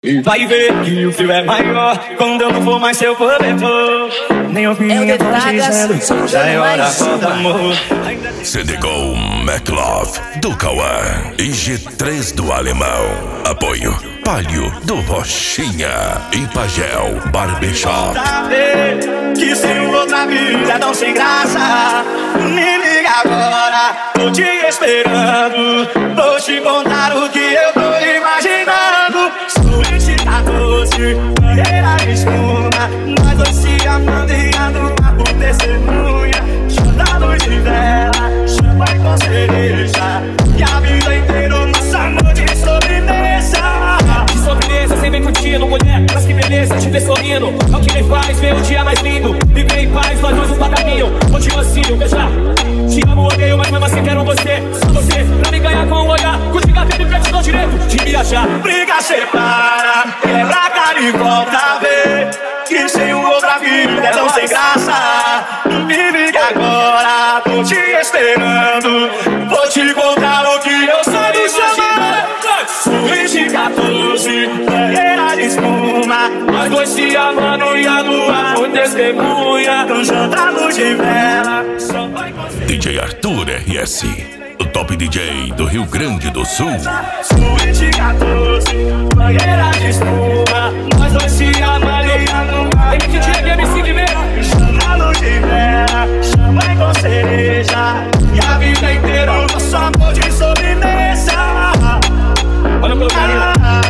Vai ver que o frio é maior quando eu não for mais seu cobertor. Nem opinião tô dizendo, já é hora, volta amor. CDGO McLove do Cauã e G3 do Alemão. Apoio Palio do Rochinha e Pagel Barbershop. Que sem outra vida tão sem graça. Me liga agora, tô te esperando. Vou te contar o que eu tô imaginando. Suíte 14, banheira de espuma. Nós dois se amando e ando papo testemunha. Chama a luz de vela, champanhe com cereja. E a vida inteira nossa amor de sobremesa. De sobremesa, sem bem curtindo, mulher, mas que beleza te ver sorrindo. É o que me faz ver o dia mais lindo. Viver em paz, nós dois no caminho. Contigo assim, beijar. Te amo, odeio, mas mesmo assim quero você. Só você, pra me ganhar com o olhar. Contigo a vida te dou direito de me achar. Briga, separa, quebra a cara e volta a ver. Que sem outra vida é tão sem graça. Me liga agora, tô te esperando. Vou te contar o que eu sou do chamar. Suíte 14, banheira de espuma. Nós dois se amando e a lua por testemunha. Tão jantando de vela. DJ Arthur RS, o top DJ do Rio Grande do Sul. Suíte 14, banheira de espuma. Nós dois se amando e a lua. DJ MC de meia. Chama a luz de vela, champanhe com cereja. E a vida inteira o nosso amor de sobremesa. Olha o meu carinho.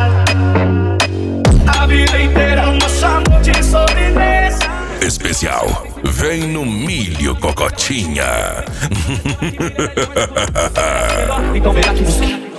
A vida inteira o nosso amor de sobremesa. Especial, vem no milho, cocotinha. Então vem aqui buscar.